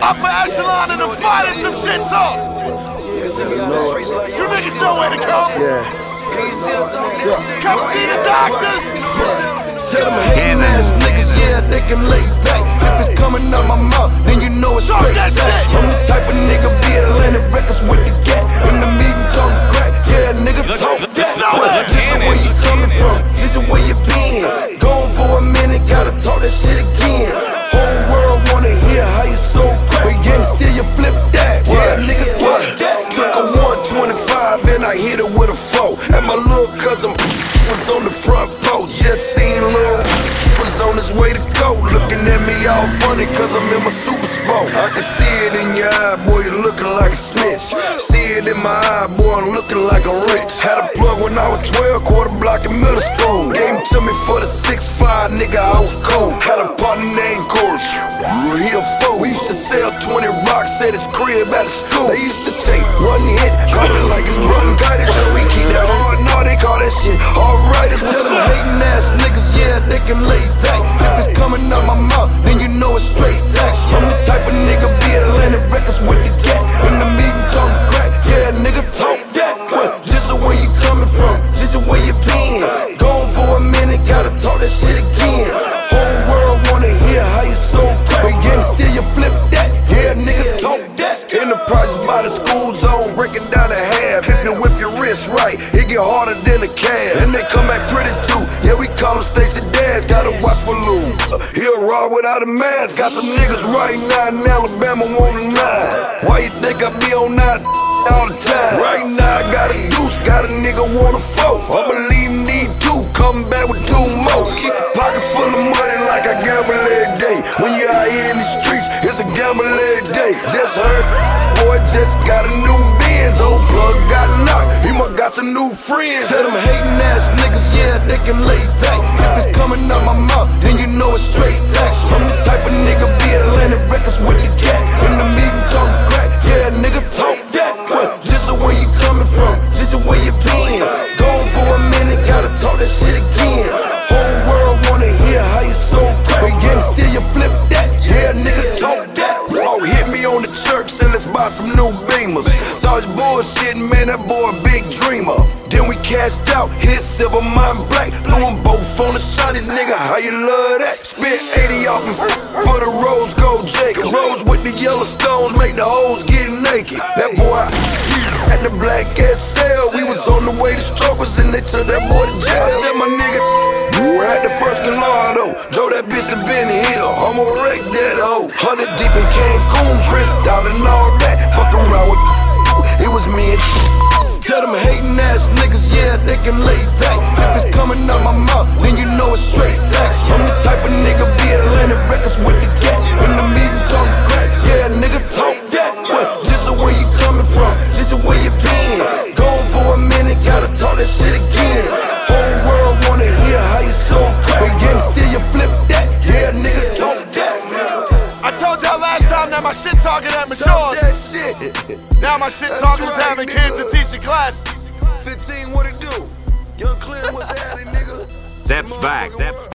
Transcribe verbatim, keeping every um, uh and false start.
upper echelon in the finest of shit talk. You niggas know where to come. Yeah. Come see the doctors. Tell them hating ass niggas, yeah, they can lay back. If it's coming out my mouth, then you know it's straight back. I'm the type of nigga be Atlantic Records with the gap. In the meeting talking crack, yeah, nigga talk that. This is where you coming from, this is where you been. Gone for a minute, gotta talk that shit again. Whole world wanna hear how you so crack, but yet still you flip that. Yeah, nigga talk that. Took a one twenty-five and I hit it with a four. And my little cousin was on the front porch, just seen Lil was on his way to go. Looking at me all funny cause I'm in my super sport. I can see it in your eye, boy, you looking like a snitch. See it in my eye, boy, I'm looking like I'm rich. Had a plug when I was twelve, quarter block in middle school. Gave him to me for the six five, nigga, I was cool. Had a partner named Corey, he a fool. We used to sell twenty rocks at his crib at the school. They used to take one hit, call it like it's run got it. So we keep that hard, no, they call that shit alright. Tell them hating ass niggas, yeah, they can lay back. If it's coming out my mouth, then you know it's straight facts. I'm the type of nigga be Atlantic Records with the gap. In the meeting talking crack, yeah, nigga talk that. What? Just the way you coming from, just the way you been. Gone for a minute, gotta talk that shit again. Whole world wanna hear how you so crack, but yet still you flip that, yeah, nigga talk that. Enterprises by the school zone, breaking down the half. If you whip your wrist right, it get harder than a cab. And they come back pretty too, yeah, we call them Stacey Dads. Gotta watch for lose, uh, he'll raw without a mask. Got some niggas right now in Alabama want a nine. Why you think I be on nine all the time? Right now I got a deuce, got a nigga want a four. I believe need two, come back with two more. Keep a pocket full of money like I gamble every day. When you out here in the streets, it's a gamble every day. Just heard, boy, just got a new Benz. Old plug got knocked, he must got some new friends. Tell them hating ass niggas, yeah, they can lay back. If it's coming out my mouth, then you know it's straight facts. I'm the type of nigga be Atlantic Records with the gap. In the meeting talking crack, yeah, nigga talk that. What? Just the way you coming from, just the way you been. Gone for a minute, gotta talk that shit again. Whole world wanna hear how you so crack, but yet still you flip that, yeah, nigga talk that. Oh, hit me on the church, said let's buy some new Beamers. Thought it's bullshit, man, that boy a big dreamer. Then we cashed out, hit silver, mine black. Threw them both on the shinies, nigga, how you love that? Spent eighty off him for the rose gold Jacob. Rose with the yellow stones, make the hoes get naked. That boy at the black S L, we was on the way to strokers and they took that boy to jail. I said my nigga, you had the first Gallardo, drove that bitch to Benny Hill, I'ma wreck that hoe. Hundred deep in Cancun, Chris down and all that. Fuck around with it was me and tell them hating ass niggas, yeah, they can lay back. If it's coming out my mouth, then you know it's straight facts. I'm the type of nigga be Atlantic Records with the gap. In the meeting talking crack, yeah, nigga talk that. What? Just the way you coming from, just the way you been. Gone for a minute, gotta talk that shit again. Whole world wanna hear how you so crack, but yet still you flip that, yeah, nigga talk that. I told y'all last time that my shit talking had matured. Now my shit talking is having kids and teaching classes. fifteen, what it do? Young Clint was at it, nigga. Step back. Step